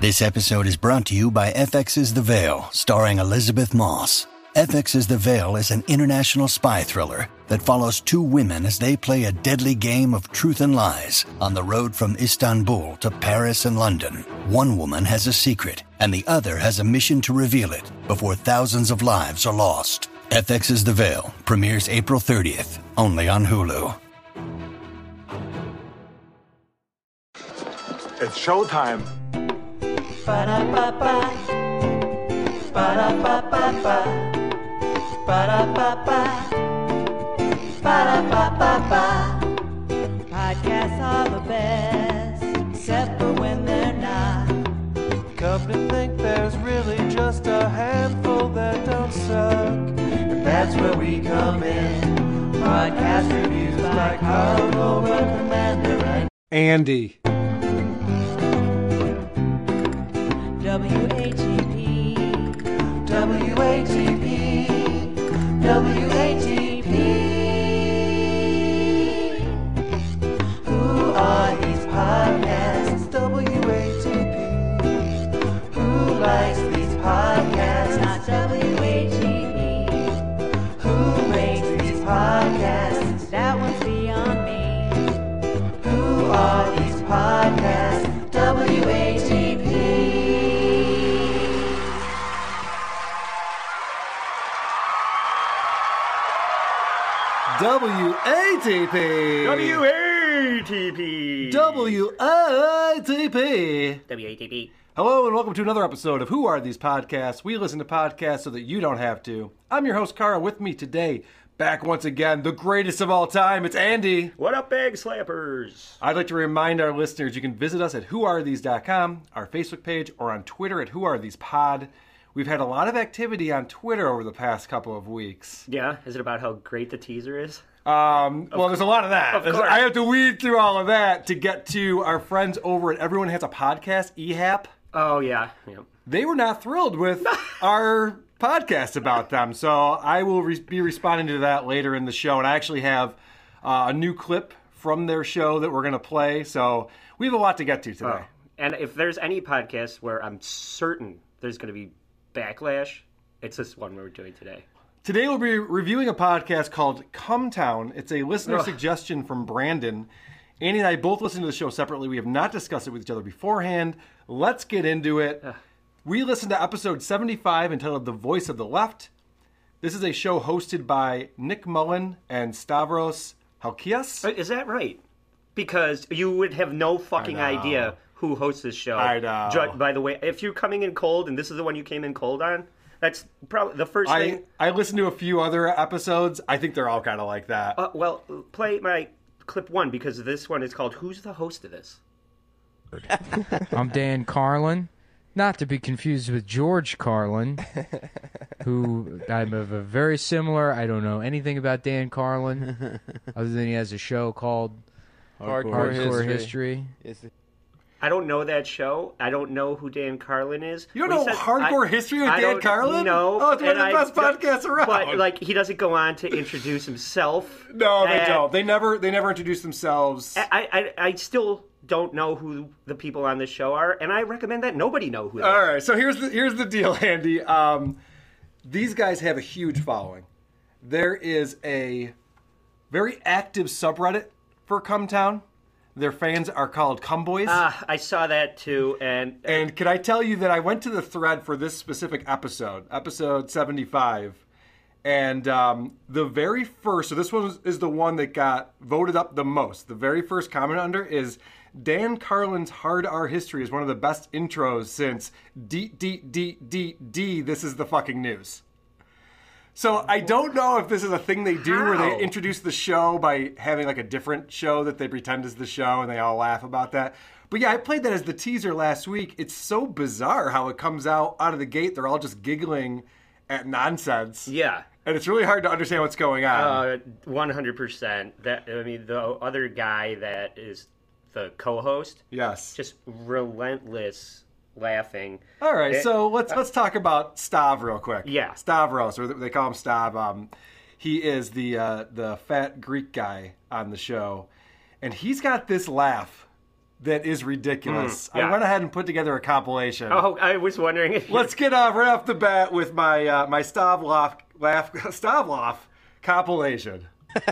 This episode is brought to you by FX's The Veil, starring Elizabeth Moss. FX's The Veil is an international spy thriller that follows two women as they play a deadly game of truth and lies on the road from Istanbul to Paris and London. One woman has a secret, and the other has a mission to reveal it before thousands of lives are lost. FX's The Veil premieres April 30th, only on Hulu. It's showtime. Ba-da-ba-ba. Ba-da-ba-ba-ba. Ba-da-ba-ba. Ba-da-ba-ba-ba. Podcasts are the best, except for when they're not. Come to think there's really just a handful that don't suck. And that's where we come in. Podcast reviews by Carl Goldberg, Commander, and Andy. WATP, WATP, WATP. Who are these podcasts? WATP. Who likes these podcasts? Not WATP. Who rates these podcasts? That one's beyond me. Who are these podcasts? WATP. WATP. WATP. WATP. WATP. Hello and welcome to another episode of Who Are These Podcasts? We listen to podcasts so that you don't have to. I'm your host, Carl. With me today, back once again, the greatest of all time, it's Andy. What up, bag slappers? I'd like to remind our listeners you can visit us at whoarethese.com, our Facebook page, or on Twitter at whoarethesepod. We've had a lot of activity on Twitter over the past couple of weeks. Yeah, is it about how great the teaser is? Well, there's a lot of that. Of course. I have to weed through all of that to get to our friends over at Everyone Has a Podcast, EHAP. Oh, yeah. Yep. They were not thrilled with our podcast about them, so I will be responding to that later in the show. And I actually have a new clip from their show that we're going to play, so we have a lot to get to today. Oh. And if there's any podcast where I'm certain there's going to be backlash, it's this one we're doing today. Today we'll be reviewing a podcast called Come Town. It's a listener suggestion from Brandon. Andy and I both listened to the show separately. We have not discussed it with each other beforehand. Let's get into it. We listened to episode 75 entitled The Voice of the Left. This is a show hosted by Nick Mullen and Stavros Halkias. Is that right? Because you would have no fucking idea who hosts this show. I know. By the way, if you're coming in cold and this is the one you came in cold on, that's probably the first thing. I listened to a few other episodes. I think they're all kind of like that. Well, play my clip one because this one is called Who's the Host of This? I'm Dan Carlin, not to be confused with George Carlin, who I'm of a very similar. I don't know anything about Dan Carlin, other than he has a show called Hardcore History. I don't know that show. I don't know who Dan Carlin is. You don't know Hardcore History with Dan Carlin? No. Oh, it's one of the best podcasts around. But, like, he doesn't go on to introduce himself. No, they don't. They never introduce themselves. I still don't know who the people on this show are, and I recommend that nobody know who they are. All right, so here's the deal, Andy. These guys have a huge following. There is a very active subreddit for Come Town. Their fans are called Cumboys. I saw that too, and can I tell you that I went to the thread for this specific episode 75, and the very first, so this one is the one that got voted up the most. The very first comment under is, Dan Carlin's Hard R History is one of the best intros since D, this is the fucking news. So I don't know if this is a thing they do where they introduce the show by having like a different show that they pretend is the show and they all laugh about that. But yeah, I played that as the teaser last week. It's so bizarre how it comes out of the gate. They're all just giggling at nonsense. Yeah. And it's really hard to understand what's going on. 100%. The other guy that is the co-host. Yes. Just relentless laughing. All right, so let's talk about Stav real quick. Yeah. Stavros, or they call him Stav. He is the fat Greek guy on the show, and he's got this laugh that is ridiculous. yeah. I went ahead and put together a compilation. Oh, I was wondering if Let's get off right off the bat with my my Stavlov compilation.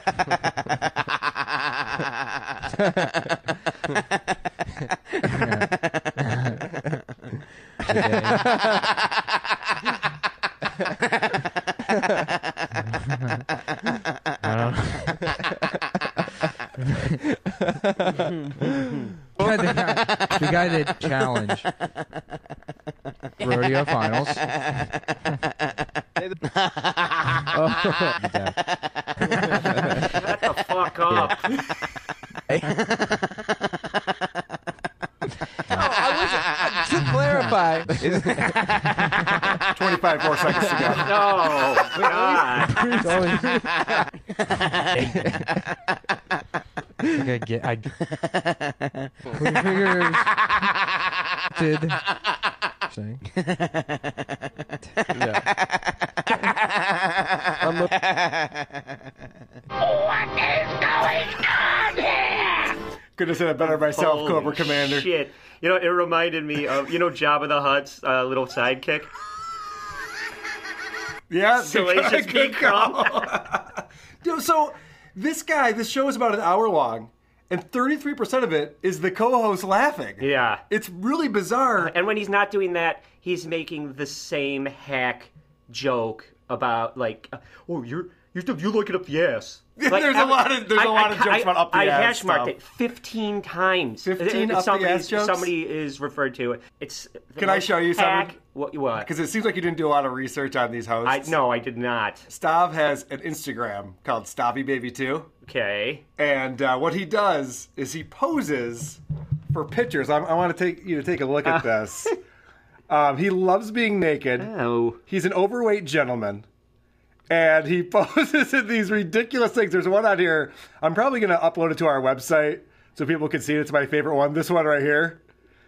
The guy that challenged rodeo finals. Shut the fuck up. To clarify, 25 more seconds to go. No, God. I figures did saying. Couldn't have said it better myself, Holy Cobra Commander. Shit. You know, it reminded me of, Jabba the Hutt's little sidekick. Yeah, Salacious good call. Dude, so this show is about an hour long, and 33% of it is the co-host laughing. Yeah. It's really bizarre. And when he's not doing that, he's making the same hack joke about, like, oh, you like it up the ass. Like, There's a lot of jokes about up the ass I hash marked stuff. it 15 times. 15 up the ass jokes? Somebody is referred to it. It's Can I show you hack, something? What? Because it seems like you didn't do a lot of research on these hosts. No, I did not. Stav has an Instagram called StavyBaby2. Okay. And what he does is he poses for pictures. I want to take you to take a look at this. He loves being naked. Oh. He's an overweight gentleman. And he poses in these ridiculous things. There's one out here. I'm probably going to upload it to our website so people can see it. It's my favorite one. This one right here.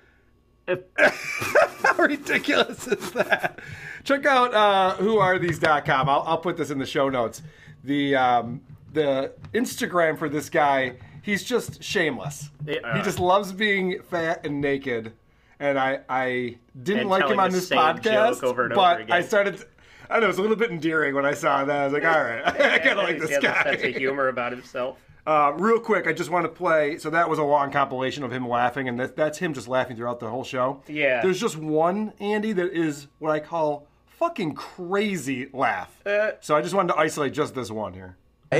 How ridiculous is that? Check out whoarethese.com. I'll put this in the show notes. The Instagram for this guy, he's just shameless. He just loves being fat and naked. And I didn't like him on this podcast, over and but over again. I started... I know, it was a little bit endearing when I saw that. I was like, all right, I kind of like this guy. Sense of humor about himself. Real quick, I just want to play. So that was a long compilation of him laughing, and that's him just laughing throughout the whole show. Yeah. There's just one, Andy, that is what I call fucking crazy laugh. So I just wanted to isolate just this one here.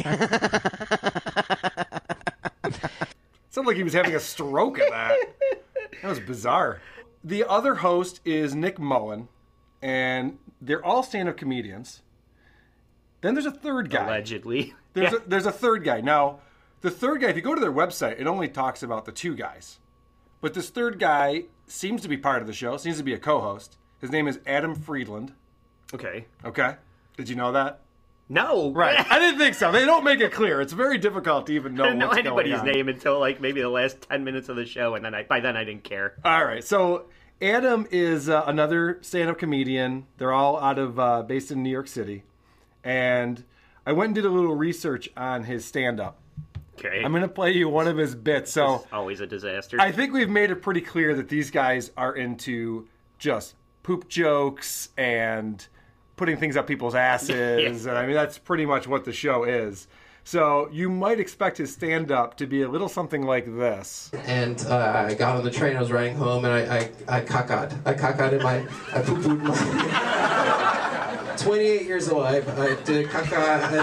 Sounded like he was having a stroke at that. That was bizarre. The other host is Nick Mullen, and they're all stand-up comedians. Then there's a third guy. Allegedly. There's a third guy. Now, the third guy, if you go to their website, it only talks about the two guys. But this third guy seems to be part of the show, seems to be a co-host. His name is Adam Friedland. Okay. Okay? Did you know that? No. Right. I didn't think so. They don't make it clear. It's very difficult to even know I didn't know what's going anybody's on. name until like maybe the last 10 minutes of the show, and then by then I didn't care. All right. So Adam is another stand-up comedian. They're all based in New York City. And I went and did a little research on his stand-up. Okay. I'm going to play you one of his bits. So It's always a disaster. I think we've made it pretty clear that these guys are into just poop jokes and putting things up people's asses. And I mean, that's pretty much what the show is. So you might expect his stand-up to be a little something like this. And I got on the train, I was riding home, and I caca-ed. I poo-pooed in my... 28 years old, I did caca,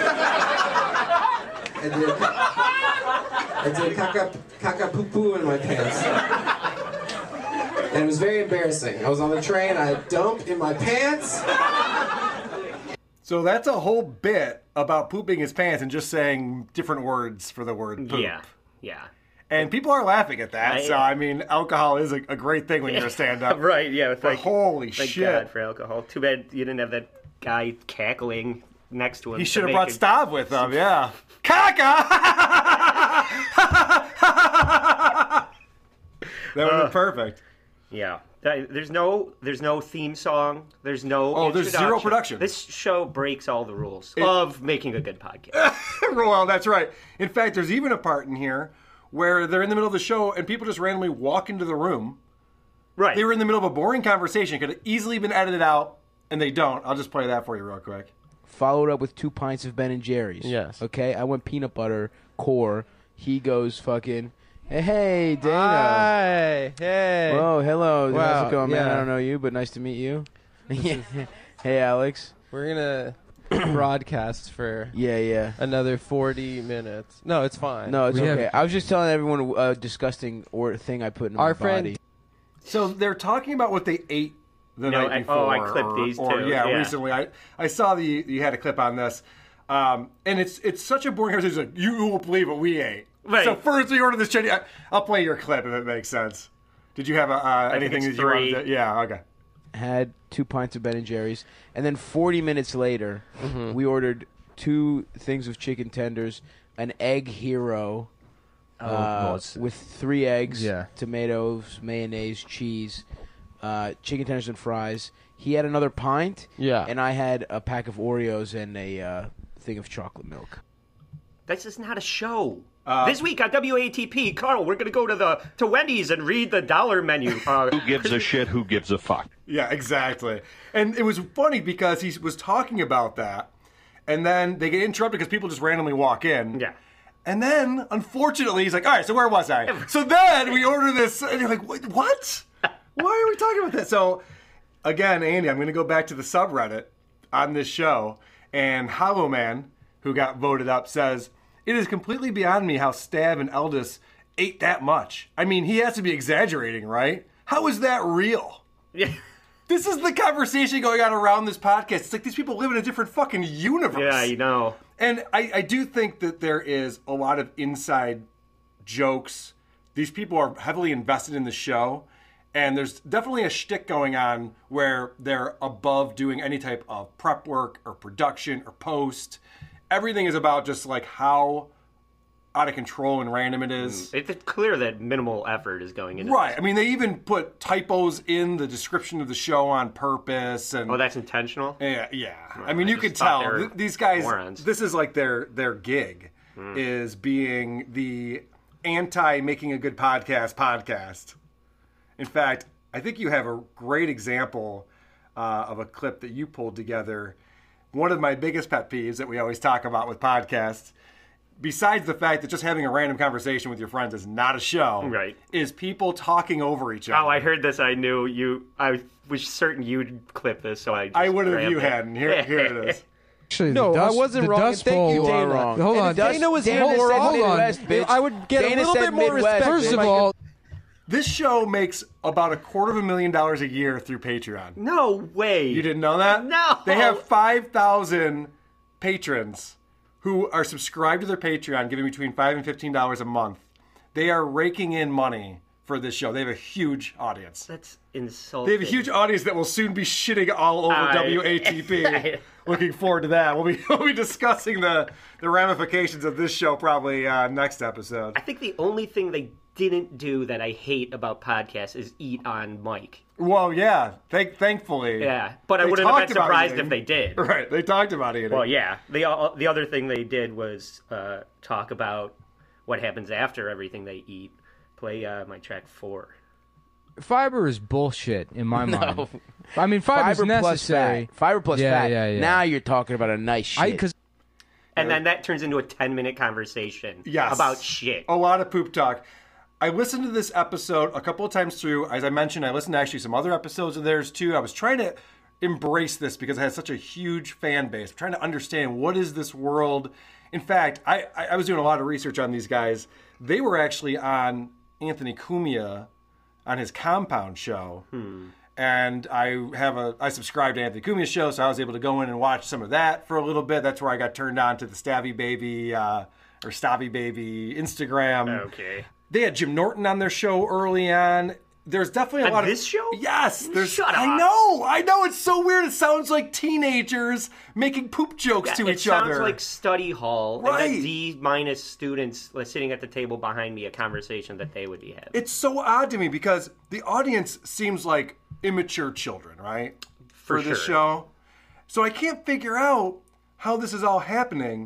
I did caca poo-poo in my pants. And it was very embarrassing. I was on the train, I dumped in my pants. So that's a whole bit about pooping his pants and just saying different words for the word poop. Yeah. And people are laughing at that. So, I mean, alcohol is a great thing when you're a stand-up. Right, yeah. But holy thank shit. God for alcohol. Too bad you didn't have that guy cackling next to him. He should have brought Stav with him, yeah. Caca! That would have been perfect. Yeah. There's no theme song. There's no there's zero introduction. production. This show breaks all the rules of making a good podcast. Well, that's right. In fact, there's even a part in here where they're in the middle of the show and people just randomly walk into the room. Right. They were in the middle of a boring conversation. Could have easily been edited out, and they don't. I'll just play that for you real quick. Followed up with 2 pints of Ben and Jerry's. Yes. Okay, I went peanut butter core. He goes fucking, hey, Dana. Hi. Hey. Whoa, hello. Wow, How's it going, man? yeah. I don't know you, but nice to meet you. Hey, Alex. We're gonna broadcast for Yeah. another 40 minutes. No, it's fine. No, it's We okay. have- I was just telling everyone a disgusting thing I put in my Our friend- body. So they're talking about what they ate the No, night before. I clipped these too. Yeah, Yeah. recently. I saw you had a clip on this. And it's such a boring conversation. It's like, you won't believe what we ate. Right. So first we ordered this chili. I'll play your clip if it makes sense. Did you have anything it's that you wanted 3. to? Yeah, okay. Had 2 pints of Ben and Jerry's, and then 40 minutes later, we ordered 2 things of chicken tenders, an egg hero with 3 eggs, Yeah. tomatoes, mayonnaise, cheese, chicken tenders and fries. He had another pint, Yeah. and I had a pack of Oreos and a thing of chocolate milk. This is not a show. This week on WATP, Carl, we're going to go to Wendy's and read the dollar menu. Who gives a shit? Who gives a fuck? Yeah, exactly. And it was funny because he was talking about that, and then they get interrupted because people just randomly walk in. Yeah. And then, unfortunately, he's like, all right, so where was I? So then we order this, and you're like, what? Why are we talking about that? So, again, Andy, I'm going to go back to the subreddit on this show, and Hollow Man, who got voted up, says, it is completely beyond me how Stab and Eldis ate that much. I mean, he has to be exaggerating, right? How is that real? Yeah. This is the conversation going on around this podcast. It's like these people live in a different fucking universe. Yeah, you know. And I do think that there is a lot of inside jokes. These people are heavily invested in the show. And there's definitely a shtick going on where they're above doing any type of prep work or production or post. Everything is about just like how out of control and random it is. It's clear that minimal effort is going into Right. this. I mean, they even put typos in the description of the show on purpose. And Oh, that's intentional? yeah. I mean, you I could just thought tell they were these guys. morons. This is like their gig is being the anti making a good podcast. In fact, I think you have a great example of a clip that you pulled together. One of my biggest pet peeves that we always talk about with podcasts, besides the fact that just having a random conversation with your friends is not a show, Right. is people talking over each other. Oh, I heard this. I knew you. I was certain you'd clip this, so I just I would have if grabbed you it. hadn't. Here it is. Actually, No, the dust, I wasn't the wrong. Dust Thank Bowl, you, You are Dana. wrong. Hold on. And Dana was Dana here. said hold on. Midwest, bitch. I would get Dana a little said bit more Midwest. respect. First of all, This show makes about $250,000 a year through Patreon. No way. You didn't know that? No. They have 5,000 patrons who are subscribed to their Patreon, giving between $5 and $15 a month. They are raking in money for this show. They have a huge audience. That's insulting. They have a huge audience that will soon be shitting all over WATP. Looking forward to that. We'll be discussing the ramifications of this show probably next episode. I think the only thing they didn't do that I hate about podcasts is eat on mic. Well, yeah. Thankfully. Yeah, but I they wouldn't have talked been about surprised eating. if they did. Right. They talked about eating. Well, yeah. The other thing they did was talk about what happens after everything they eat. Play my track 4. fiber is bullshit in my mind. I mean, fiber's Fiber plus necessary. fat. Fiber plus Yeah, fat. yeah. Now you're talking about a nice shit. Because And then that turns into a 10-minute conversation Yes. about shit. A lot of poop talk. I listened to this episode a couple of times through. As I mentioned, I listened to actually some other episodes of theirs too. I was trying to embrace this because it has such a huge fan base. I'm trying to understand what is this world. In fact, I was doing a lot of research on these guys. They were actually on Anthony Cumia on his Compound show. And I subscribed to Anthony Cumia's show, so I was able to go in and watch some of that for a little bit. That's where I got turned on to the Stavvy Baby Instagram. Okay. They had Jim Norton on their show early on. There's definitely a On lot of this show? Yes, there's. Shut up. I know. It's so weird. It sounds like teenagers making poop jokes to It each sounds other. like study hall. Right. And D- students sitting at the table behind me, a conversation that they would be having. It's so odd to me because the audience seems like immature children, right? For this sure. show. So I can't figure out how this is all happening.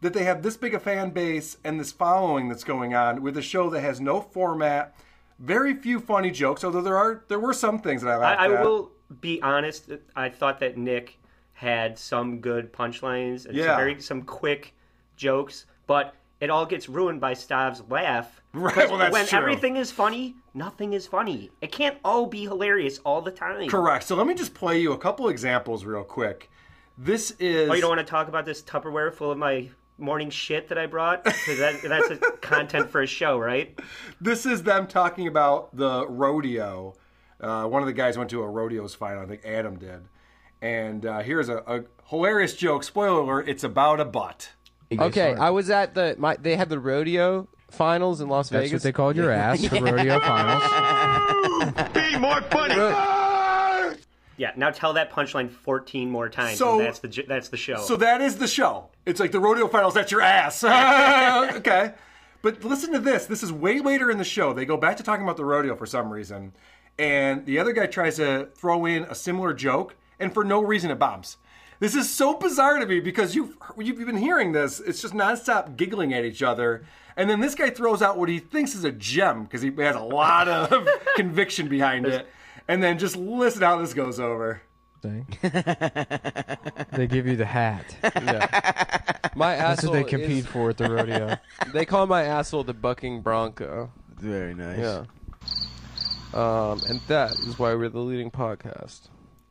that they have this big a fan base and this following that's going on with a show that has no format, very few funny jokes, although there were some things that I laughed at. I will be honest, I thought that Nick had some good punchlines and some quick jokes, but it all gets ruined by Stav's laugh. Right, well, that's when true. Everything is funny, nothing is funny. It can't all be hilarious all the time. Correct. So let me just play you a couple examples real quick. This is... Oh, you don't want to talk about this Tupperware full of my morning shit that I brought? Because that's a content for a show, right? This is them talking about the rodeo. One of the guys went to a rodeo's final. I think Adam did. And here's a hilarious joke. Spoiler alert, it's about a butt. Okay, I was at they had the rodeo finals in Las Vegas. That's what they called your ass for rodeo finals. Be more funny. Yeah, now tell that punchline 14 more times. So and that's the show. So that is the show. It's like the rodeo finals, that's your ass. Okay. But listen to this. This is way later in the show. They go back to talking about the rodeo for some reason. And the other guy tries to throw in a similar joke. And for no reason, it bombs. This is so bizarre to me because you've been hearing this. It's just nonstop giggling at each other. And then this guy throws out what he thinks is a gem because he has a lot of conviction behind it. And then just listen how this goes over. They give you the hat. Yeah. My That's what they asshole compete for at the rodeo. They call my asshole the bucking bronco. Very nice. Yeah. And that is why we're the leading podcast.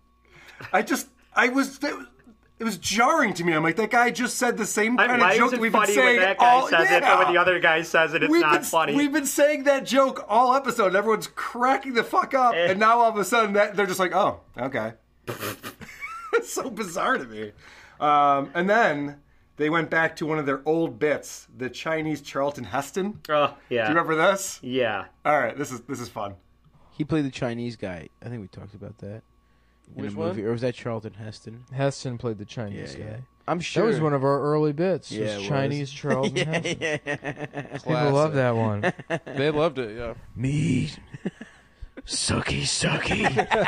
It was jarring to me. I'm like, that guy just said the same kind of Why joke is that it we've been funny saying when that guy all. says it, but when the other guy says it, it's not funny? We've been saying that joke all episode. And everyone's cracking the fuck up, and now all of a sudden they're just like, oh, okay. It's so bizarre to me. And then they went back to one of their old bits, the Chinese Charlton Heston. Oh, yeah. Do you remember this? Yeah. All right, this is fun. He played the Chinese guy. I think we talked about that. Which in a movie. one? Or was that Charlton Heston? Heston played the Chinese guy. Yeah. I'm sure. That was one of our early bits. Yeah, was it Chinese was. Charlton Heston. People love that one. They loved it, yeah. Meat. Sucky, sucky.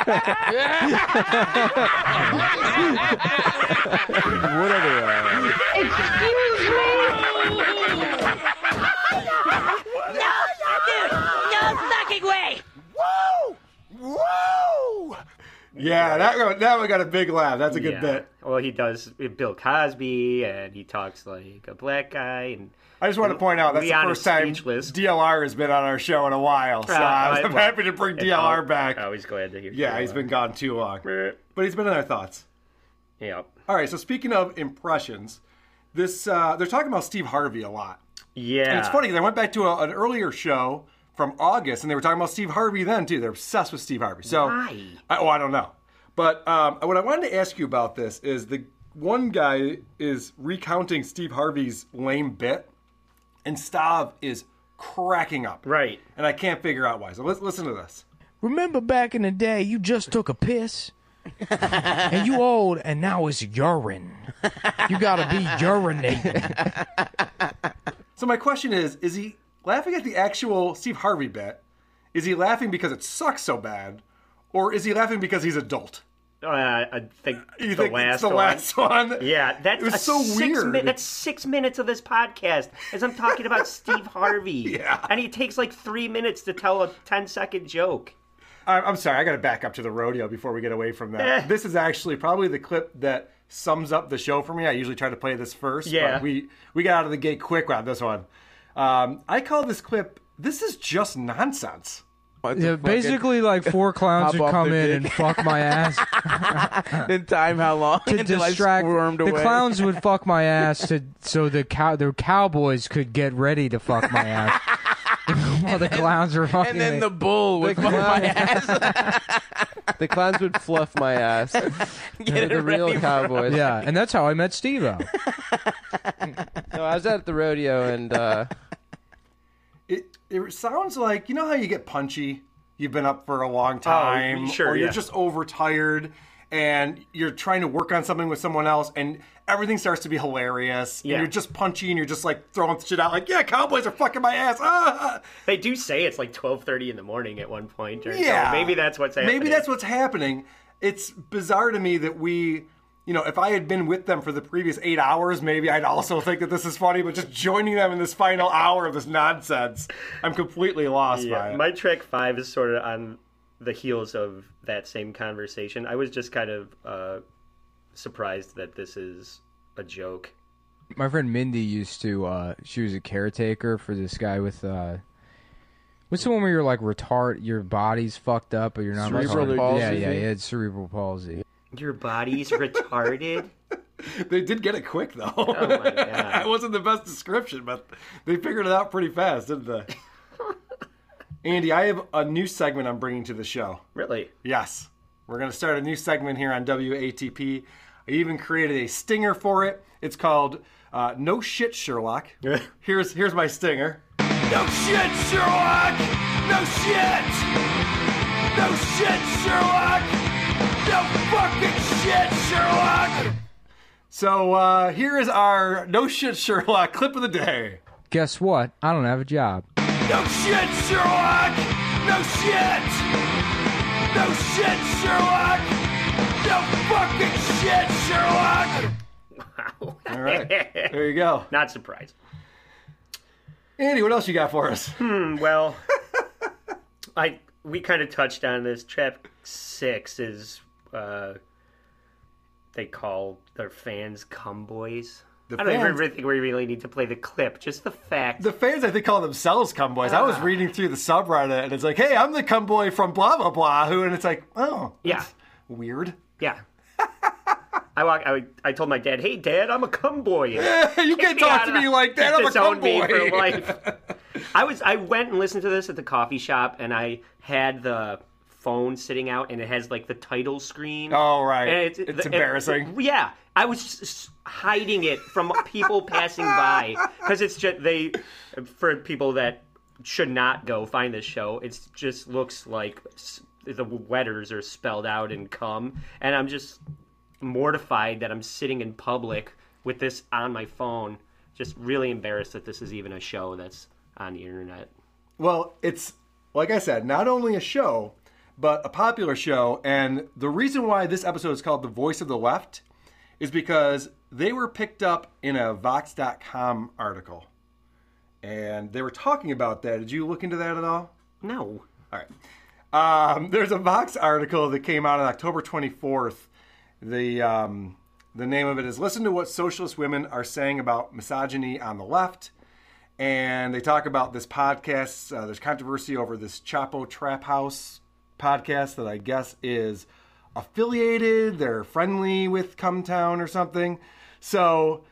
Whatever. Excuse me? No sucking way! Woo! Yeah, that one got a big laugh. That's a good bit. Well, he does Bill Cosby, and he talks like a black guy. And I just want to point out that's Leon the first time DLR has been on our show in a while, so I'm happy to bring DLR back. Always glad to hear. Yeah, he's been gone too long, but he's been in our thoughts. Yeah. All right, so speaking of impressions, they're talking about Steve Harvey a lot. Yeah, and it's funny because I went back to an earlier show from August, and they were talking about Steve Harvey then too. They're obsessed with Steve Harvey. So, why? I don't know. But what I wanted to ask you about this is the one guy is recounting Steve Harvey's lame bit, and Stav is cracking up. Right. And I can't figure out why. So let's listen to this. Remember back in the day, you just took a piss? And you old, and now it's urine. You gotta be urinating. So my question is he laughing at the actual Steve Harvey bit? Is he laughing because it sucks so bad? Or is he laughing because he's adult? I think You the think last it's the last one? Yeah, that's it was so weird. That's 6 minutes of this podcast as I'm talking about Steve Harvey. Yeah. And he takes like 3 minutes to tell a 10-second joke. I'm sorry, I got to back up to the rodeo before we get away from that. This is actually probably the clip that sums up the show for me. I usually try to play this first, Yeah. but we got out of the gate quick on this one. I call this clip, this is just nonsense. Yeah, basically, like 4 clowns would come in and fuck my ass. Then time how long? To Until I distract squirmed the away. clowns would fuck my ass so the cowboys could get ready to fuck my ass. While the clowns were fucking And then me. the bull would fuck my ass. The clowns would fluff my ass. Get the it real ready for- cowboys. Yeah, and that's how I met Steve-O. No, I was at the rodeo and It sounds like, you know how you get punchy? You've been up for a long time, sure, or you're yeah. just overtired, and you're trying to work on something with someone else, and everything starts to be hilarious. Yeah. And you're just punchy, and you're just like throwing shit out, like, yeah, cowboys are fucking my ass. Ah! They do say it's like 12:30 in the morning at one point. Yeah. So maybe that's what's happening. Maybe that's what's happening. It's bizarre to me that we if I had been with them for the previous 8 hours, maybe I'd also think that this is funny, but just joining them in this final hour of this nonsense, I'm completely lost by it. My track 5 is sort of on the heels of that same conversation. I was just kind of surprised that this is a joke. My friend Mindy used to, she was a caretaker for this guy with, what's the one where you're like your body's fucked up, but you're not cerebral palsy? Yeah, he had cerebral palsy. Your body's retarded? They did get it quick, though. Oh, my God. It wasn't the best description, but they figured it out pretty fast, didn't they? Andy, I have a new segment I'm bringing to the show. Really? Yes. We're going to start a new segment here on WATP. I even created a stinger for it. It's called No Shit, Sherlock. Here's my stinger. No shit, Sherlock! No shit! No shit, Sherlock! No fucking shit, Sherlock! So here is our No Shit, Sherlock clip of the day. Guess what? I don't have a job. No shit, Sherlock! No shit! No shit, Sherlock! No fucking shit, Sherlock! Wow. All right. There you go. Not surprised. Andy, what else you got for us? Well, we kind of touched on this. Trap 6 is, they call their fans cum boys. I don't even think we really need to play the clip. Just the fact. The fans, I think, call themselves cum boys. I was reading through the subreddit, and it's like, hey, I'm the cum boy from blah, blah, blah. And it's like, oh, that's weird. Yeah. I told my dad, hey, Dad, I'm a cum boy. You can't talk to me like that. I'm a cum boy. Me for life. I went and listened to this at the coffee shop, and I had the phone sitting out, and it has like the title screen. Oh, right. And it's embarrassing. Yeah. I was just hiding it from people passing by because it's just for people that should not go find this show. It just looks like the letters are spelled out in cum, and I'm just mortified that I'm sitting in public with this on my phone. Just really embarrassed that this is even a show that's on the internet. Well, it's like I said, not only a show, but a popular show, and the reason why this episode is called The Voice of the Left is because they were picked up in a Vox.com article. And they were talking about that. Did you look into that at all? No. All right. There's a Vox article that came out on October 24th. The name of it is Listen to What Socialist Women Are Saying About Misogyny on the Left. And they talk about this podcast. There's controversy over this Chapo Trap House podcast that I guess is affiliated, they're friendly with Cumtown or something. So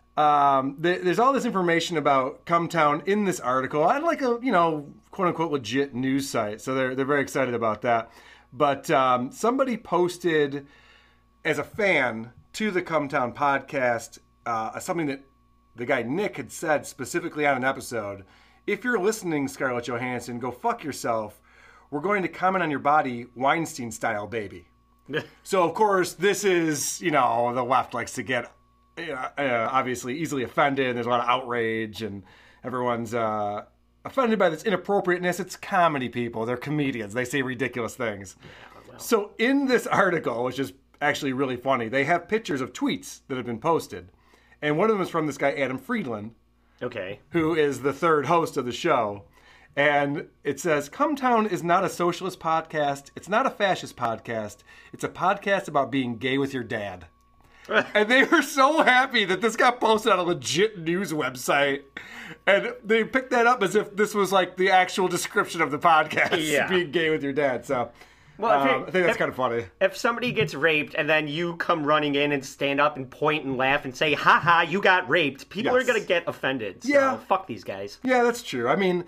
there's all this information about Cumtown in this article. I'd like a quote unquote legit news site, so they're very excited about that. But somebody posted as a fan to the Cumtown podcast something that the guy Nick had said specifically on an episode. If you're listening, Scarlett Johansson, go fuck yourself. We're going to comment on your body, Weinstein style, baby. So, of course, this is, the left likes to get, obviously, easily offended. There's a lot of outrage, and everyone's offended by this inappropriateness. It's comedy, people. They're comedians. They say ridiculous things. Well. So, in this article, which is actually really funny, they have pictures of tweets that have been posted. And one of them is from this guy, Adam Friedland. Okay. Who is the third host of the show. And it says, Cumtown is not a socialist podcast. It's not a fascist podcast. It's a podcast about being gay with your dad. And they were so happy that this got posted on a legit news website. And they picked that up as if this was like the actual description of the podcast, being gay with your dad. So I think that's kind of funny. If somebody gets raped and then you come running in and stand up and point and laugh and say, ha ha, you got raped, people are going to get offended. So fuck these guys. Yeah, that's true. I mean,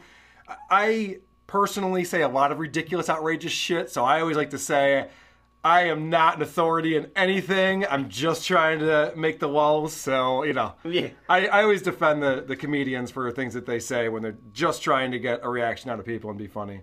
I personally say a lot of ridiculous, outrageous shit, so I always like to say I am not an authority in anything. I'm just trying to make the lulls, so, I always defend the comedians for things that they say when they're just trying to get a reaction out of people and be funny.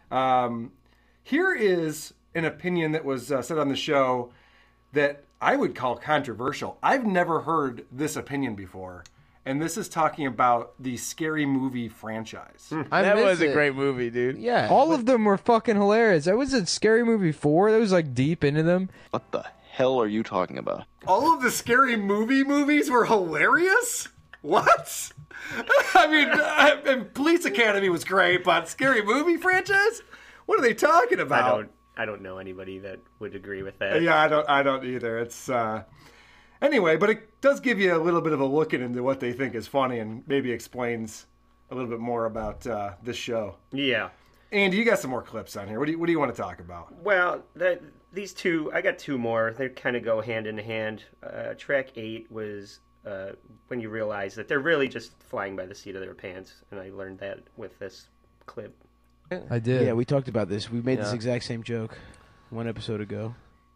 Here is an opinion that was said on the show that I would call controversial. I've never heard this opinion before. And this is talking about the Scary Movie franchise. That was a great movie, dude. Yeah. All of them were fucking hilarious. I was at Scary Movie 4. That was like deep into them. What the hell are you talking about? All of the Scary Movie movies were hilarious? What? I mean, and Police Academy was great, but Scary Movie franchise? What are they talking about? I don't know anybody that would agree with that. Yeah, I don't either. It's anyway, but it does give you a little bit of a look into what they think is funny and maybe explains a little bit more about this show. Yeah. Andy, you got some more clips on here. What do you want to talk about? Well, these two, I got two more. They kind of go hand in hand. Track 8 was when you realize that they're really just flying by the seat of their pants, and I learned that with this clip. I did. Yeah, we talked about this. We made this exact same joke one episode ago.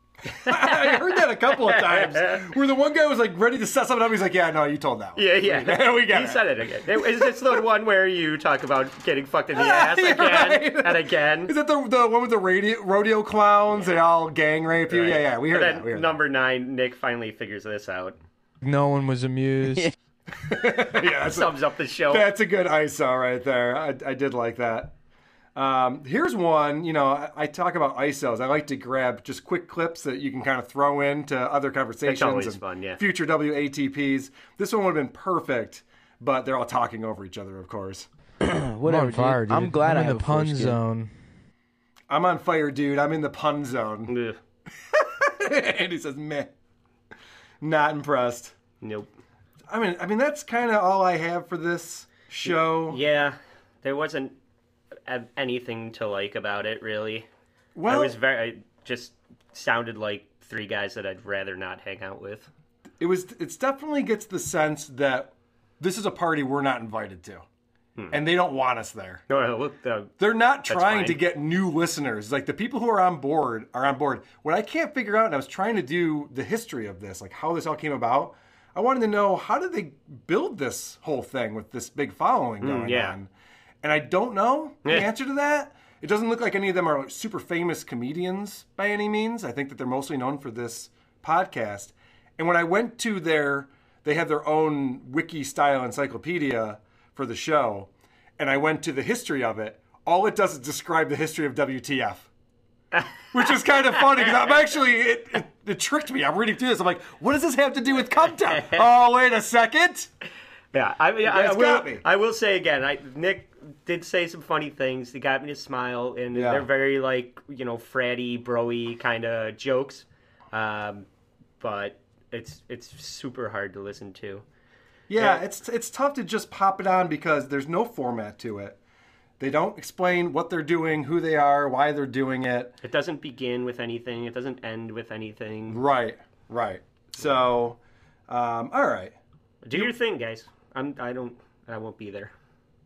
I heard that a couple of times. Where the one guy was like ready to set something up. He's like, "Yeah, no, you told that one." Yeah. We got he it. said it again. It's the one where you talk about getting fucked in the ass again Right. and again. Is that the one with the rodeo clowns? They all gang rape you? Right. Yeah, we heard and then that. We heard number 9, Nick finally figures this out. No one was amused. that. Yeah, Sums up the show. That's a good ISO right there. I did like that. Here's one. You know, I talk about ISOs. I like to grab just quick clips that you can kind of throw into other conversations. It's always and fun, yeah. Future WATPs. This one would have been perfect, but they're all talking over each other, of course. Whatever, I'm on fire, dude. I'm glad I'm I in have the a pun foreskin. zone. I'm on fire, dude. I'm in the pun zone. Ugh. And he says, meh. Not impressed. Nope. I mean, that's kind of all I have for this show. Yeah, there wasn't anything to like about it, really. Well, It just sounded like 3 guys that I'd rather not hang out with. It's definitely gets the sense that this is a party we're not invited to. And they don't want us there. No, look, They're not trying fine. to get new listeners. Like, the people who are on board are on board. What I can't figure out, and I was trying to do the history of this, like how this all came about, I wanted to know, how did they build this whole thing with this big following going on? And I don't know the answer to that. It doesn't look like any of them are super famous comedians by any means. I think that they're mostly known for this podcast. And when I went to they have their own wiki-style encyclopedia for the show, and I went to the history of it, all it does is describe the history of WTF. Which is kind of funny, because I'm actually, it tricked me. I'm reading through this. I'm like, what does this have to do with Cumtown? Oh, wait a second. Yeah, I will say again, Nick did say some funny things. They got me to smile, and they're very, like, you know, fratty, bro-y kind of jokes. But it's super hard to listen to. Yeah, it's tough to just pop it on because there's no format to it. They don't explain what they're doing, who they are, why they're doing it. It doesn't begin with anything. It doesn't end with anything. Right. So, all right. Do your thing, guys. I won't be there.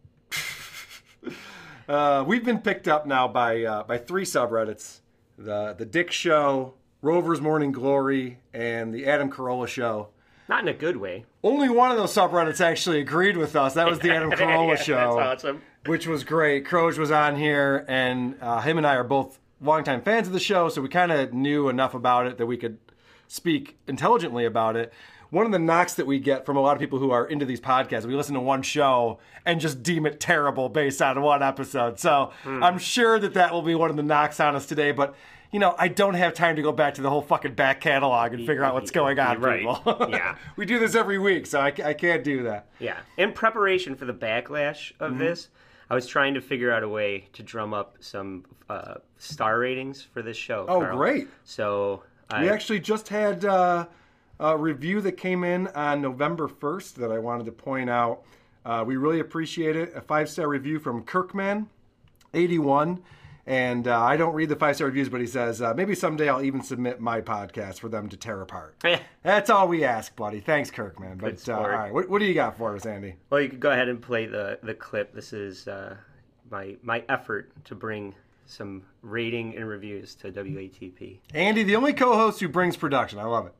We've been picked up now by 3 subreddits: the Dick Show, Rover's Morning Glory, and the Adam Carolla Show. Not in a good way. Only one of those subreddits actually agreed with us. That was the Adam Carolla Show. That's awesome. Which was great. Croge was on here, and him and I are both longtime fans of the show, so we kind of knew enough about it that we could speak intelligently about it. One of the knocks that we get from a lot of people who are into these podcasts, we listen to one show and just deem it terrible based on one episode. So I'm sure that will be one of the knocks on us today, but you know, I don't have time to go back to the whole fucking back catalog and figure out what's going on, right. people. Yeah. We do this every week, so I can't do that. Yeah. In preparation for the backlash of this, I was trying to figure out a way to drum up some star ratings for this show. Oh, Carl. great. So We actually just had a review that came in on November 1st that I wanted to point out. We really appreciate it. A 5-star review from Kirkman81. And I don't read the 5-star reviews, but he says, maybe someday I'll even submit my podcast for them to tear apart. That's all we ask, buddy. Thanks, Kirkman. But all right, what do you got for us, Andy? Well, you can go ahead and play the clip. This is my effort to bring some rating and reviews to WATP. Andy, the only co-host who brings production. I love it.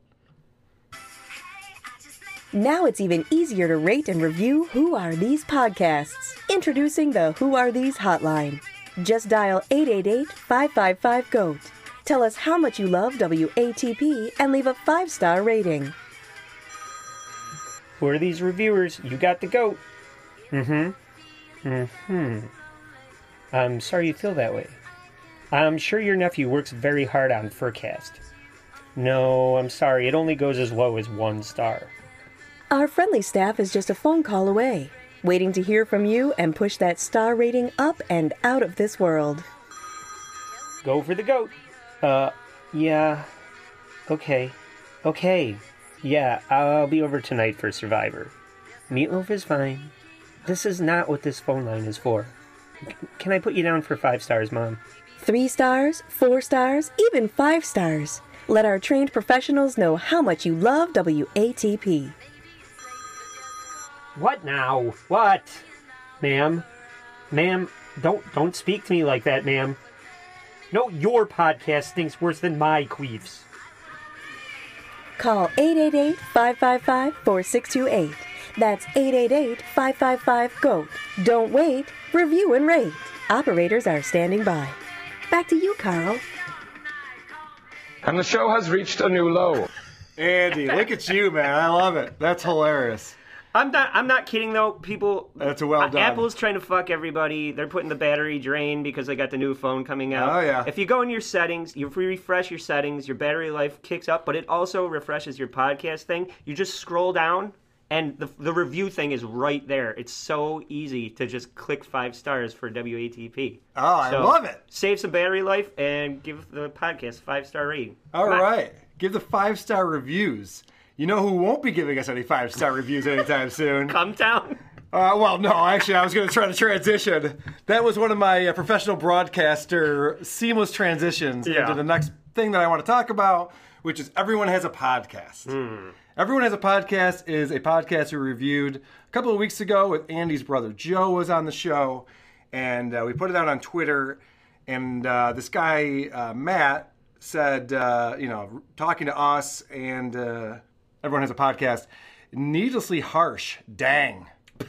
Now it's even easier to rate and review Who Are These podcasts. Introducing the Who Are These hotline. Just dial 888-555-GOAT. Tell us how much you love WATP and leave a 5-star rating. Who are these reviewers? You got the GOAT. I'm sorry you feel that way. I'm sure your nephew works very hard on Furcast. No, I'm sorry. It only goes as low as 1 star. Our friendly staff is just a phone call away, waiting to hear from you and push that star rating up and out of this world. Go for the goat. Yeah. Okay. Yeah, I'll be over tonight for Survivor. Meatloaf is fine. This is not what this phone line is for. Can I put you down for 5 stars, Mom? 3 stars, 4 stars, even 5 stars. Let our trained professionals know how much you love WATP. What now? What? Ma'am, don't speak to me like that, ma'am. No, your podcast stinks worse than my queefs. Call 888-555-4628. That's 888-555-GOAT. Don't wait. Review and rate. Operators are standing by. Back to you, Carl. And the show has reached a new low. Andy, look at you, man. I love it. That's hilarious. I'm not kidding though. People, that's well done. Apple's trying to fuck everybody. They're putting the battery drain because they got the new phone coming out. Oh yeah. If you go in your settings, you refresh your settings, your battery life kicks up, but it also refreshes your podcast thing. You just scroll down, and the review thing is right there. It's so easy to just click 5 stars for WATP. Oh, I love it. Save some battery life and give the podcast a 5-star rating. All right. Give the 5-star reviews. You know who won't be giving us any 5-star reviews anytime soon? Come down. Well, no, actually, I was going to try to transition. That was one of my professional broadcaster seamless transitions into the next thing that I want to talk about, which is Everyone Has a Podcast. Everyone Has a Podcast is a podcast we reviewed a couple of weeks ago with Andy's brother Joe was on the show, and we put it out on Twitter, and this guy, Matt, said, talking to us and Everyone Has a Podcast, needlessly harsh, dang.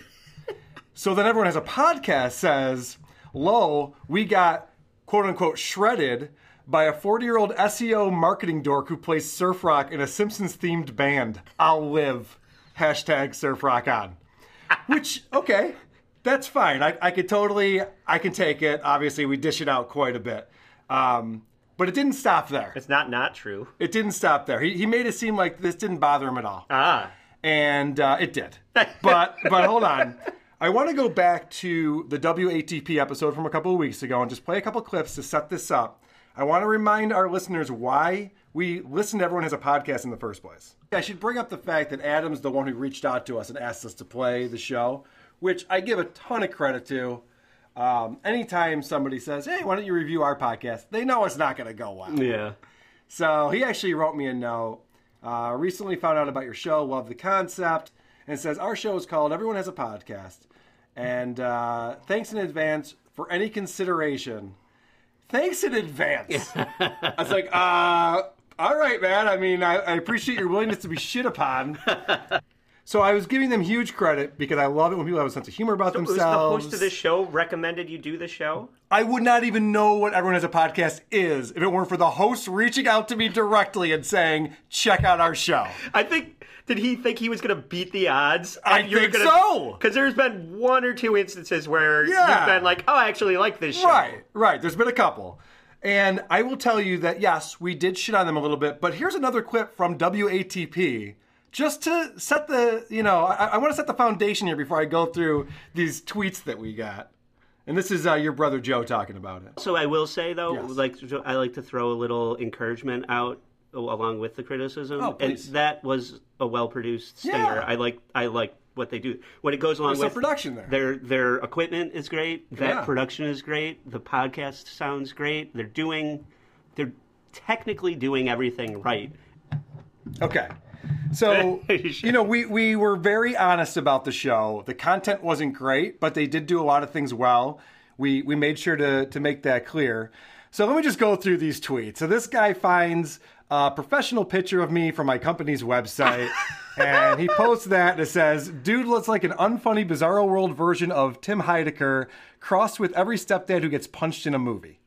So then Everyone Has a Podcast says, lo, we got, quote-unquote, shredded by a 40-year-old SEO marketing dork who plays surf rock in a Simpsons-themed band. I'll live. Hashtag surf rock on. Which, okay, that's fine. I can take it. Obviously, we dish it out quite a bit. But it didn't stop there. It's not true. It didn't stop there. He made it seem like this didn't bother him at all. And it did. But hold on. I want to go back to the WATP episode from a couple of weeks ago and just play a couple clips to set this up. I want to remind our listeners why we listen to Everyone Has a Podcast in the first place. I should bring up the fact that Adam's the one who reached out to us and asked us to play the show, which I give a ton of credit to. Anytime somebody says, hey, why don't you review our podcast? They know it's not going to go well. Yeah. So he actually wrote me a note. Recently found out about your show, love the concept. And it says, our show is called Everyone Has a Podcast. And thanks in advance for any consideration. Thanks in advance. I was like, all right, man. I mean, I appreciate your willingness to be shit upon. So I was giving them huge credit because I love it when people have a sense of humor about themselves. Was the host of this show recommended you do the show? I would not even know what Everyone Has a Podcast is if it weren't for the host reaching out to me directly and saying, check out our show. Did he think he was going to beat the odds? I think so. Because there's been 1 or 2 instances where you've been like, oh, I actually like this show. Right. There's been a couple. And I will tell you that, yes, we did shit on them a little bit, but here's another clip from WATP. Just to set the, I want to set the foundation here before I go through these tweets that we got. And this is your brother Joe talking about it. So I will say, though, yes. I like to throw a little encouragement out along with the criticism. Oh, and that was a well-produced stinger. Yeah. I like what they do. What it goes along There's with some production there. Their equipment is great. That production is great. The podcast sounds great. They're technically doing everything right. Okay. So, we were very honest about the show. The content wasn't great, but they did do a lot of things well. We made sure to make that clear. So let me just go through these tweets. So this guy finds a professional picture of me from my company's website, and he posts that, and it says, dude looks like an unfunny Bizarro World version of Tim Heidecker, crossed with every stepdad who gets punched in a movie.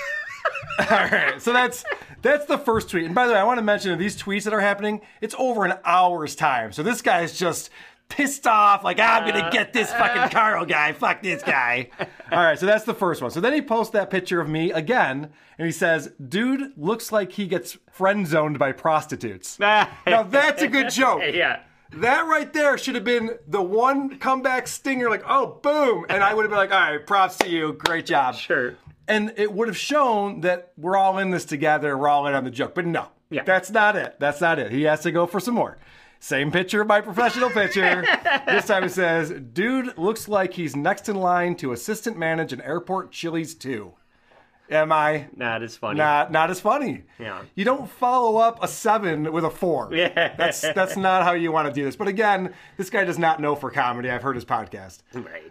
All right, so that's the first tweet. And by the way, I want to mention that these tweets that are happening, it's over an hour's time. So this guy is just pissed off, like, I'm going to get this fucking Carl guy. Fuck this guy. All right, so that's the first one. So then he posts that picture of me again, and he says, dude looks like he gets friend-zoned by prostitutes. Now, that's a good joke. Yeah. That right there should have been the one comeback stinger, like, oh, boom. And I would have been like, all right, props to you. Great job. Sure. And it would have shown that we're all in this together. We're all in on the joke. But no, that's not it. That's not it. He has to go for some more. Same picture of my professional picture. This time it says, dude looks like he's next in line to assistant manage an airport Chili's too. Am I? Not as funny. Not as funny. Yeah. You don't follow up a 7 with a 4. Yeah. That's not how you want to do this. But again, this guy does not know for comedy. I've heard his podcast. Right.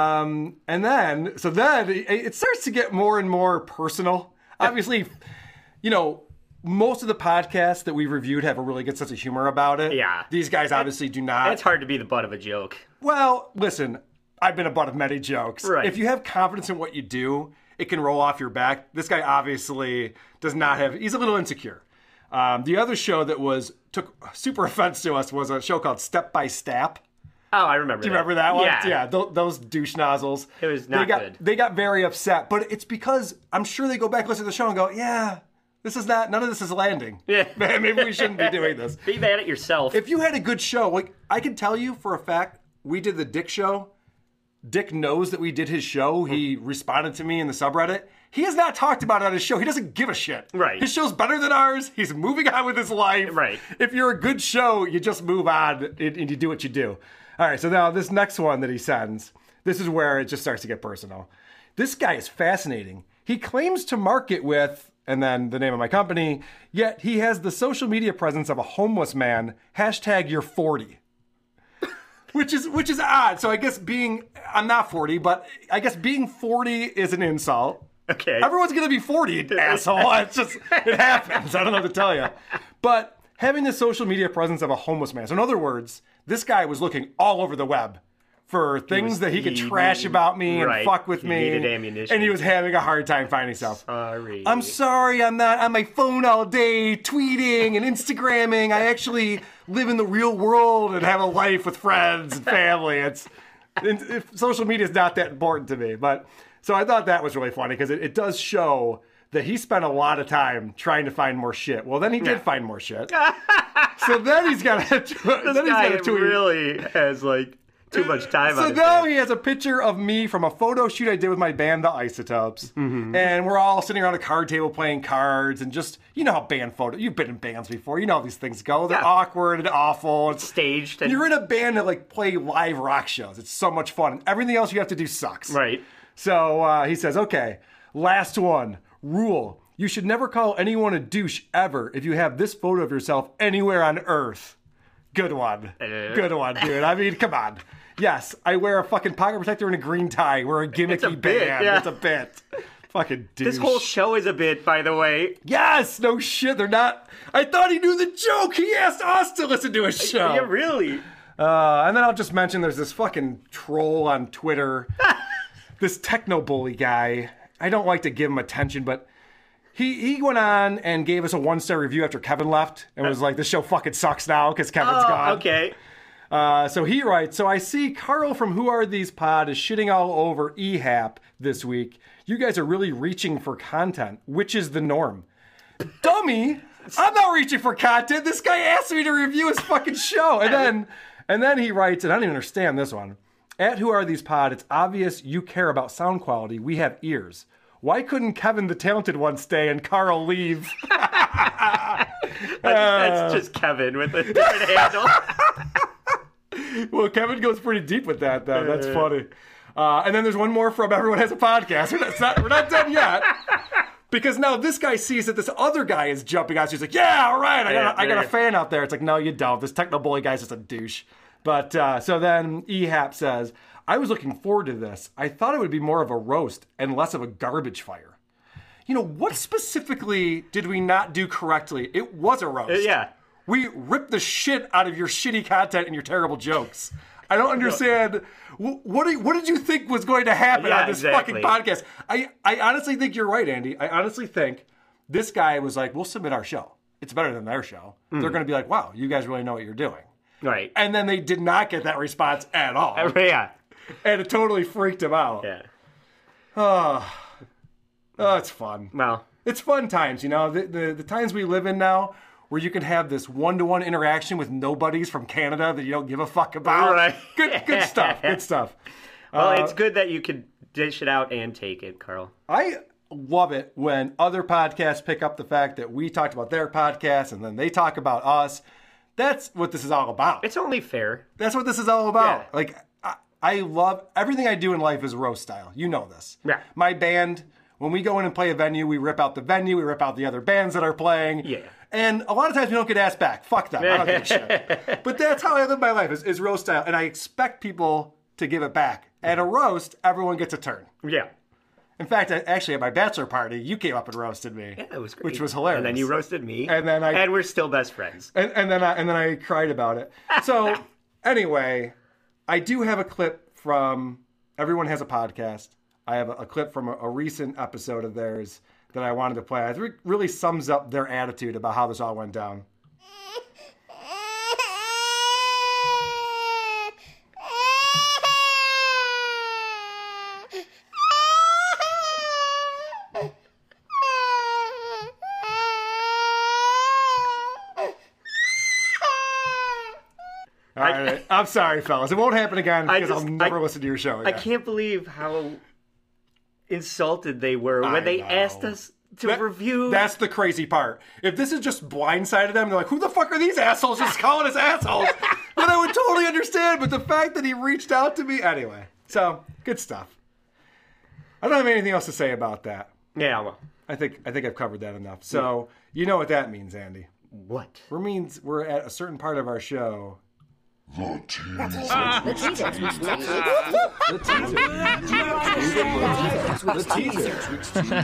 And then it starts to get more and more personal. Obviously, you know, most of the podcasts that we've reviewed have a really good sense of humor about it. Yeah. These guys obviously do not. It's hard to be the butt of a joke. Well, listen, I've been a butt of many jokes. Right. If you have confidence in what you do, it can roll off your back. This guy obviously does not have, he's a little insecure. The other show that took super offense to us was a show called Step by Step. Oh, I remember Do you remember that one? Yeah. Those douche nozzles. It was not good. They got very upset, but it's because I'm sure they go back and listen to the show and go, yeah, none of this is landing. Yeah. Maybe we shouldn't be doing this. Be mad at yourself. If you had a good show, like I can tell you for a fact, we did the Dick show. Dick knows that we did his show. He responded to me in the subreddit. He has not talked about it on his show. He doesn't give a shit. Right. His show's better than ours. He's moving on with his life. Right. If you're a good show, you just move on and you do what you do. All right, so now this next one that he sends, this is where it just starts to get personal. This guy is fascinating. He claims to market with, and then the name of my company, yet he has the social media presence of a homeless man, #you're 40. Which is odd. So I guess I'm not 40, but I guess being 40 is an insult. Okay. Everyone's going to be 40, asshole. It happens. I don't know what to tell you. But having the social media presence of a homeless man. So in other words, this guy was looking all over the web for things that he could trash about me and fuck with me. He needed ammunition. And he was having a hard time finding stuff. Sorry. I'm sorry I'm not on my phone all day tweeting and Instagramming. I actually live in the real world and have a life with friends and family. Social media is not that important to me. But so I thought that was really funny because it does show that he spent a lot of time trying to find more shit. Well, then he did find more shit. So then he's got to tweet. This guy really has too much time on So his now hands. he has a picture of me from a photo shoot I did with my band, The Isotopes. Mm-hmm. And we're all sitting around a card table playing cards and just, you know how band photos, you've been in bands before, you know how these things go. They're awkward and awful. It's staged. You're in a band that play live rock shows. It's so much fun. And everything else you have to do sucks. Right. So he says, okay, last one. Rule. You should never call anyone a douche ever if you have this photo of yourself anywhere on Earth. Good one. Good one, dude. I mean, come on. Yes, I wear a fucking pocket protector and a green tie. We're a gimmicky It's a bit, band. yeah. It's a bit. Fucking douche. This whole show is a bit, by the way. Yes, no shit. They're not. I thought he knew the joke. He asked us to listen to his show. Yeah, really. And then I'll just mention there's this fucking troll on Twitter. This techno bully guy. I don't like to give him attention, but he went on and gave us a 1-star review after Kevin left and was like, this show fucking sucks now because Kevin's gone. Okay. So he writes, so I see Carl from Who Are These Pod is shitting all over EHAP this week. You guys are really reaching for content, which is the norm. Dummy, I'm not reaching for content. This guy asked me to review his fucking show. And then he writes, and I don't even understand this one. At Who Are These Pod, it's obvious you care about sound quality. We have ears. Why couldn't Kevin the Talented One stay and Carl leave? That's just Kevin with a different handle. Well, Kevin goes pretty deep with that, though. That's funny. And then there's one more from Everyone Has a Podcast. We're not done yet. Because now this guy sees that this other guy is jumping out. So he's like, yeah, all right, I got a fan out there. It's like, no, you don't. This techno bully guy's just a douche. But so then EHAP says, I was looking forward to this. I thought it would be more of a roast and less of a garbage fire. You know, what specifically did we not do correctly? It was a roast. Yeah. We ripped the shit out of your shitty content and your terrible jokes. I don't understand. What did you think was going to happen on this fucking podcast? I honestly think you're right, Andy. I honestly think this guy was like, we'll submit our show. It's better than their show. They're going to be like, wow, you guys really know what you're doing. Right. And then they did not get that response at all. Yeah. And it totally freaked him out. Yeah. Oh, it's fun. Well, it's fun times, you know. The times we live in now, where you can have this one-to-one interaction with nobodies from Canada that you don't give a fuck about. Right. Good stuff. Good stuff. Well, it's good that you could dish it out and take it, Carl. I love it when other podcasts pick up the fact that we talked about their podcast and then they talk about us. That's what this is all about. It's only fair. That's what this is all about. Yeah. Like, I love everything I do in life is roast style. You know this. Yeah. My band, when we go in and play a venue, we rip out the venue, we rip out the other bands that are playing. Yeah. And a lot of times we don't get asked back. Fuck them. I don't give a shit. But that's how I live my life is roast style. And I expect people to give it back. At a roast, everyone gets a turn. Yeah. In fact, actually, at my bachelor party, you came up and roasted me. Yeah, it was great. Which was hilarious. And then you roasted me. And then and we're still best friends. And then I cried about it. So anyway, I do have a clip from Everyone Has a Podcast. I have a clip from a recent episode of theirs that I wanted to play. It really sums up their attitude about how this all went down. All right. I'm sorry, fellas. It won't happen again because I'll never listen to your show again. I can't believe how insulted they were when they asked us to review. That's the crazy part. If this is just blindsided them, they're like, who the fuck are these assholes just calling us assholes? Then I would totally understand. But the fact that he reached out to me, anyway. So, good stuff. I don't have anything else to say about that. Yeah, well. I think I've covered that enough. So, you know what that means, Andy. What? It means we're at a certain part of our show. The teaser.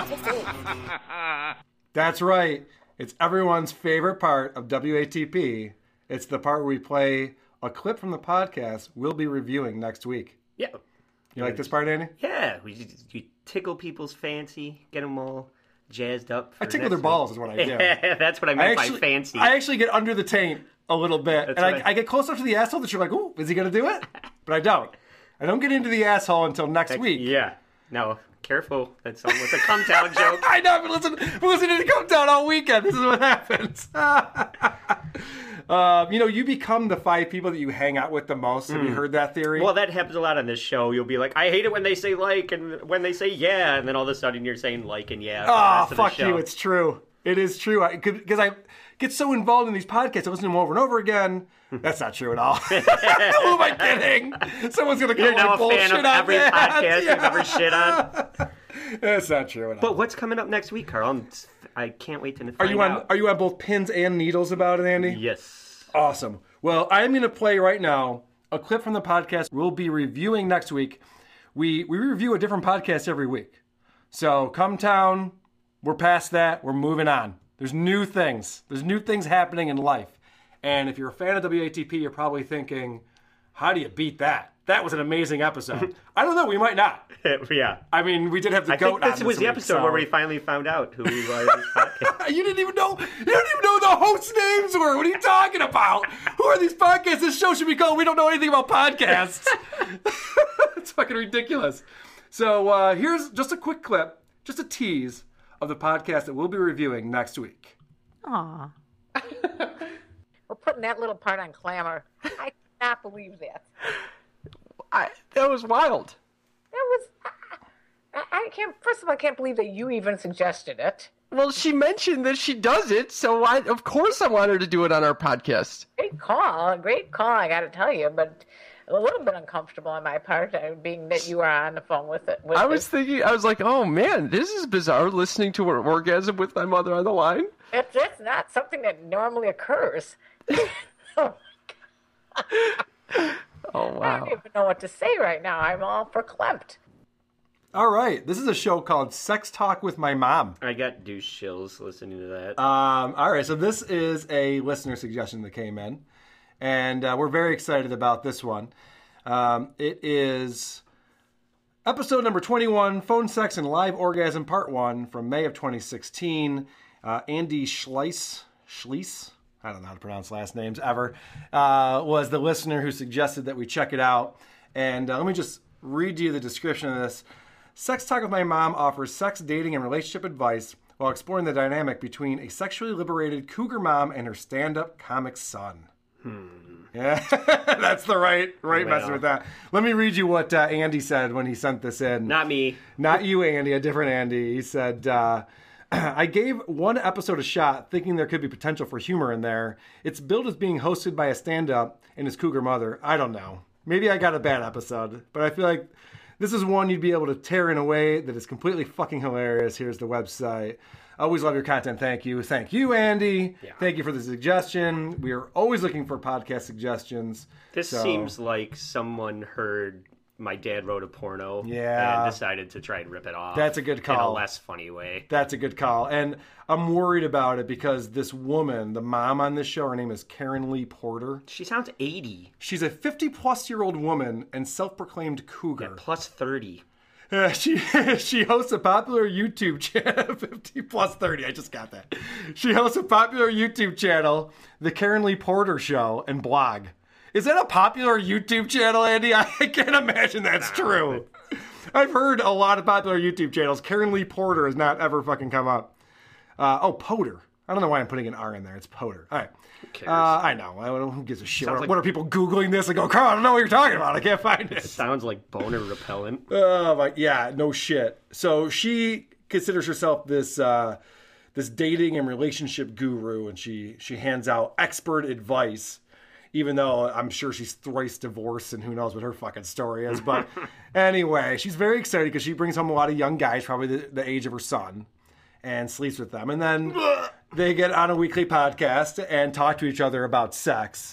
That's right. It's everyone's favorite part of WATP. It's the part where we play a clip from the podcast we'll be reviewing next week. Yeah. You like this part, Andy? Yeah. You tickle people's fancy, get them all jazzed up. I tickle their balls is what I do. That's what I meant by fancy. I actually get under the taint a little bit. That's and right. I get close enough to the asshole that you're like, ooh, is he going to do it? But I don't. I don't get into the asshole until next week. Yeah. No, careful. That's almost a come down joke. I know. I've been listening to Come Down all weekend. This is what happens. You become the 5 people that you hang out with the most. Have you heard that theory? Well, that happens a lot on this show. You'll be like, I hate it when they say like and when they say yeah. And then all of a sudden you're saying like and yeah. Oh, fuck you. It's true. It is true. Because I get so involved in these podcasts. I listen to them over and over again. That's not true at all. Who am I kidding? Someone's going to call You're now my a bullshit fan of on every that. podcast you've ever shit on. That's not true at all. But what's coming up next week, Carl? I can't wait to find out. Are you on both pins and needles about it, Andy? Yes. Awesome. Well, I'm going to play right now a clip from the podcast we'll be reviewing next week. We review a different podcast every week. So Come Town, we're past that. We're moving on. There's new things. There's new things happening in life. And if you're a fan of WATP, you're probably thinking, how do you beat that? That was an amazing episode. I don't know. We might not. Yeah. I mean, we did have the goat on this was the episode where we finally found out who was podcast. You didn't even know the host names were. What are you talking about? Who are these podcasts? This show should be called We Don't Know Anything About Podcasts. It's fucking ridiculous. So here's just a quick clip, just a tease of the podcast that we'll be reviewing next week. Aw. We're putting that little part on Clamor. I cannot believe that. That was wild. That was... I can't... First of all, I can't believe that you even suggested it. Well, she mentioned that she does it, so of course I want her to do it on our podcast. Great call, I gotta tell you, but a little bit uncomfortable on my part, being that you are on the phone with it. I was like, oh man, this is bizarre, listening to her orgasm with my mother on the line. It's not something that normally occurs. Oh, wow. I don't even know what to say right now. I'm all verklempt. All right. This is a show called Sex Talk with My Mom. I got douche chills listening to that. All right. So this is a listener suggestion that came in, and we're very excited about this one. It is episode number 21, Phone Sex and Live Orgasm Part 1 from May of 2016. Andy Schleiss, I don't know how to pronounce last names ever, was the listener who suggested that we check it out. And let me just read you the description of this. Sex Talk with My Mom offers sex, dating, and relationship advice while exploring the dynamic between a sexually liberated cougar mom and her stand-up comic son. Yeah, that's the right message with that. Let me read you what Andy said when he sent this in. Not me. Not you, Andy, a different Andy. He said, I gave one episode a shot thinking there could be potential for humor in there. It's billed as being hosted by a stand-up and his cougar mother. I don't know. Maybe I got a bad episode, but I feel like this is one you'd be able to tear in a way that is completely fucking hilarious. Here's the website. Always love your content. Thank you. Thank you, Andy. Yeah. Thank you for the suggestion. We are always looking for podcast suggestions. This seems like someone heard my dad wrote a porno and decided to try and rip it off. That's a good call. In a less funny way. That's a good call. And I'm worried about it because this woman, the mom on this show, her name is Karen Lee Porter. She sounds 80. She's a 50-plus-year-old woman and self-proclaimed cougar. Yeah, plus 30. She hosts a popular YouTube channel, 50 plus 30, I just got that. She hosts a popular YouTube channel, The Karen Lee Porter Show, and blog. Is that a popular YouTube channel, Andy? I can't imagine that's true. I've heard a lot of popular YouTube channels. Karen Lee Porter has not ever fucking come up. Poter. I don't know why I'm putting an R in there. It's Poter. All right. Who cares? I know. Who gives a shit? What are people Googling this and go, Carl, I don't know what you're talking about. I can't find it. Sounds like boner repellent. Yeah, no shit. So she considers herself this dating and relationship guru, and she hands out expert advice, even though I'm sure she's thrice divorced and who knows what her fucking story is. But anyway, she's very excited because she brings home a lot of young guys, probably the age of her son, and sleeps with them. And then they get on a weekly podcast and talk to each other about sex.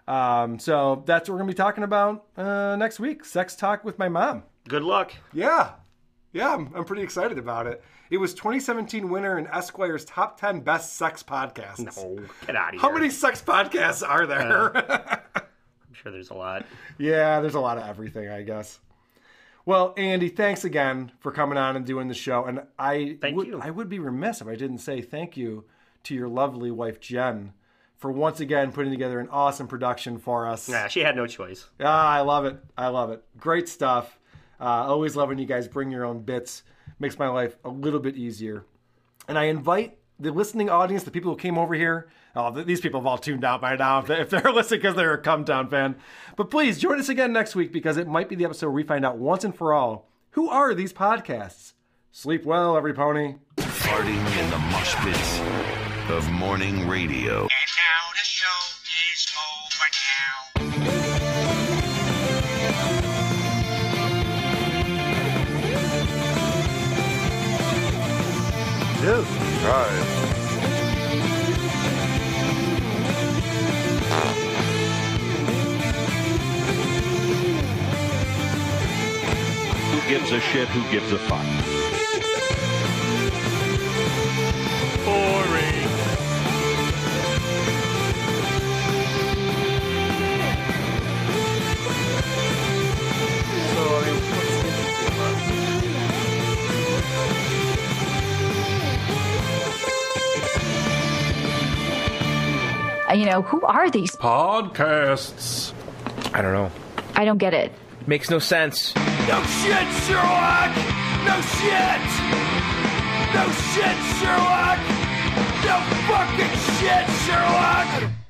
So that's what we're going to be talking about next week. Sex Talk with My Mom. Good luck. Yeah, I'm pretty excited about it. It was 2017 winner in Esquire's top 10 best sex podcasts. No, get out of here. How many sex podcasts are there? I'm sure there's a lot. Yeah, there's a lot of everything, I guess. Well, Andy, thanks again for coming on and doing the show. And I would be remiss if I didn't say thank you to your lovely wife, Jen, for once again putting together an awesome production for us. Yeah, she had no choice. I love it. Great stuff. Always love when you guys bring your own bits. Makes my life a little bit easier. And I invite the listening audience, the people who came over here. These people have all tuned out by now if they're listening because they're a Come Town fan. But please join us again next week because it might be the episode where we find out once and for all, who are these podcasts? Sleep well, every pony. Farting in the mosh pits of morning radio. And now the show is over now. Yes. Right. Who gives a shit? Who gives a fuck? Boring. Who are these podcasts? I don't know. I don't get it. Makes no sense. No shit, Sherlock! No shit! No shit, Sherlock! No fucking shit, Sherlock!